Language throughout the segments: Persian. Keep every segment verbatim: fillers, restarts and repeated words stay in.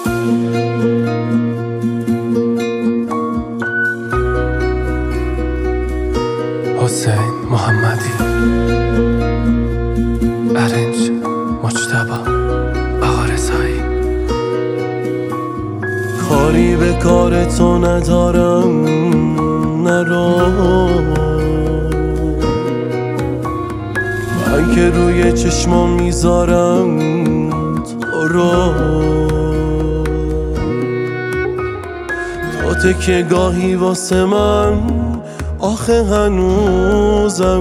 حسین محمدی، ارنج مجتبی، آقا رضایی. کاری به کار تو ندارم نرو، من که روی چشمام میذارم تو رو. تو تکیه گاهی واسه من، آخه هنوزم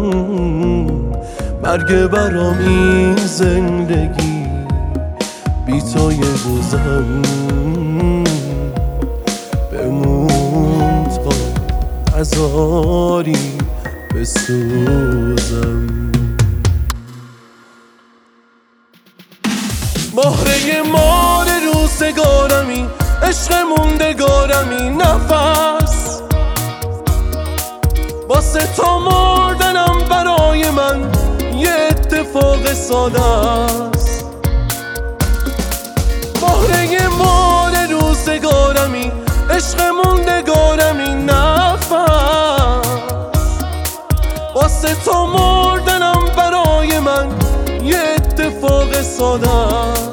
مرگ برام این زندگی بی تو یه روزم بمون تا نذاری بسوزم. مهره مال روزگارمی، عشق موندگارمی، نفس واسه تو مردنم برای من یه اتفاق ساده است. مهره مال روزگارمی، عشق موندگارمی، نفس واسه تو مردنم برای من یه اتفاق ساده است.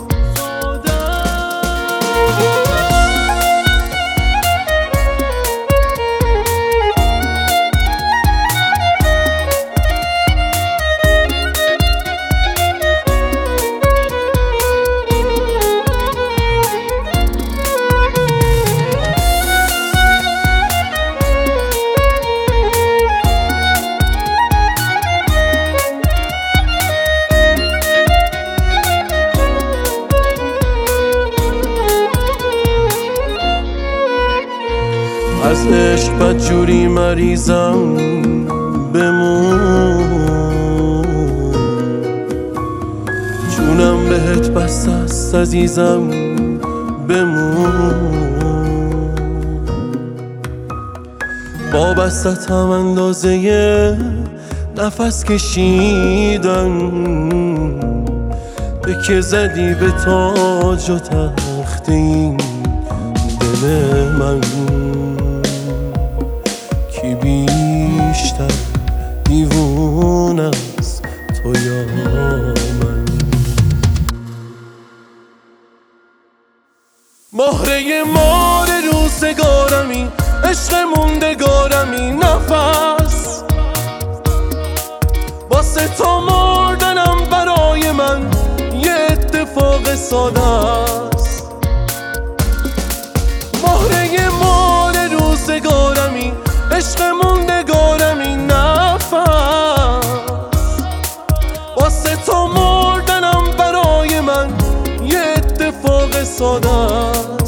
از عشق بدجوری مریضم بمون، جونم بهت بسته است عزیزم بمون. با بستت هم اندازه نفس کشیدن، به که زدی به تاج و تخت این دل من. کی بیشتر دیوونه است تو یا من؟ مهره مال روزگارمی، عشق موندگارمی، نفس واسه تو مردنم برای من یه اتفاق ساده است. مهره مال روزگارمی، عشق موندگارمی، نفس واسه تو مردنم برای من یه اتفاق ساده است.